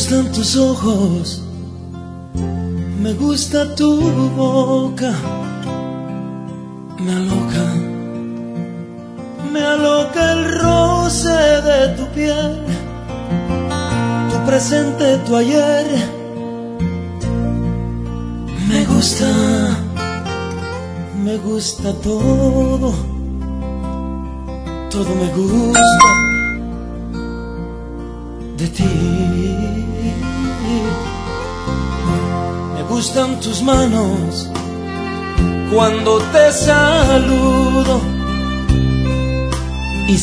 gustan tus ojos, me gusta tu boca, me aloca el roce de tu piel, tu presente, tu ayer. Me gusta todo, todo me gusta de ti. Me gustan tus manos cuando te saludo y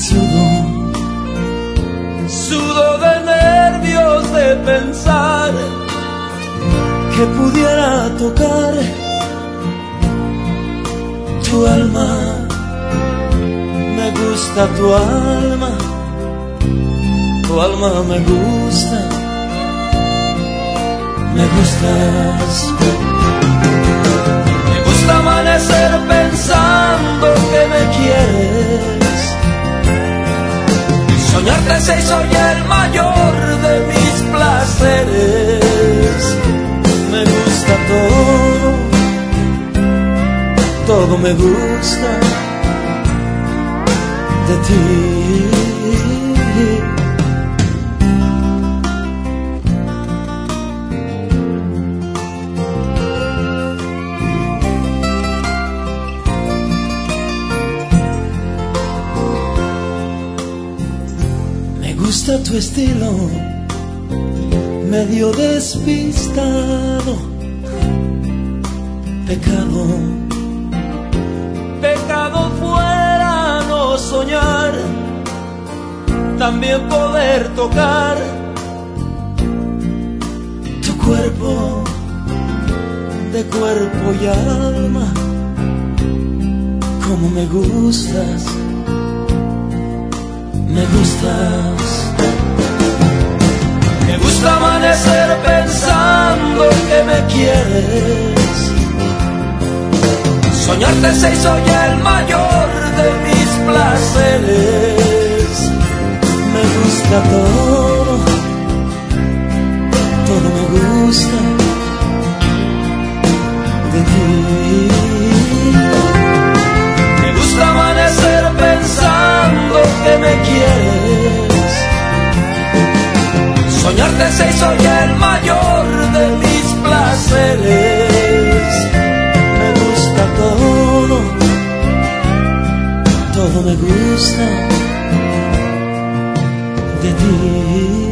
sudo de nervios de pensar que pudiera tocar tu alma. Me gusta tu alma me gusta, me gustas. Me gusta amanecer pensando que me quieres, soñarte se hizo ya el mayor de mis placeres. Me gusta todo me gusta de ti. Me gusta tu estilo, medio despistado. Pecado fuera no soñar, también poder tocar tu cuerpo, de cuerpo y alma. Como me gustas, me gustas. Me gusta amanecer pensando que me quieres, soñarte se hizo ya el mayor de mis placeres. Me gusta todo me gusta de ti. Me gusta amanecer pensando que me quieres, soñarte se hizo ya el mayor de mis placeres. Todo me gusta de ti.